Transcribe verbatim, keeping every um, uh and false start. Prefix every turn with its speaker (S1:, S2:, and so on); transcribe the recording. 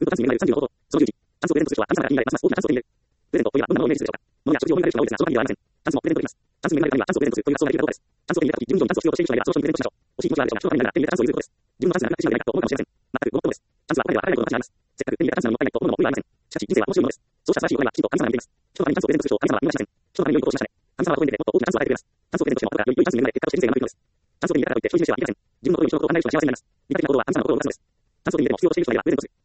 S1: 運動関数に見られるさんじゅうのこと、そのじゅういち、炭素をプレゼントする人は炭酸から見られますます大きな炭素を手に入れる。プレゼントといえばどんなものをイメージするでしょうか。物や食事を見られる人が多いですが、その範囲ではありません。炭素もプレゼントできます。炭素に見られる炭には炭素をプレゼントするという発想ができることです。炭素を手に入れたとき、自分以上に炭素を必要としている人がいるから、その商品にプレゼントする人は、炭素を手に入れたとき、自分以上に炭素を必要としている人がいるからです。炭素を手に入れたとき、自分の炭素がなくなっていると思うかもしれません。全くごもっともです。炭素は他では入らないことが価値があります。せっかく手に入れた炭素がもったいないと思うのも無理はありません。しかし人生は面白いものです。そうした素晴らしいことにはきちんと神様が見ています。人のために炭素をプレゼントする人を神様は見逃しません。人のために良いことをしましたね。神様はどこに出てもっと大きな炭素を与えてくれます。炭素をプレゼントしても後からより良い炭素になり結果として人生が伸びるのです。炭素を手に入れたからといって消費人生はできません。自分のことに人のことを考える人が幸せになります。見た目の行動は神様の心を動かすのです。炭素を手に入れても必要としている人がいればプレゼントする。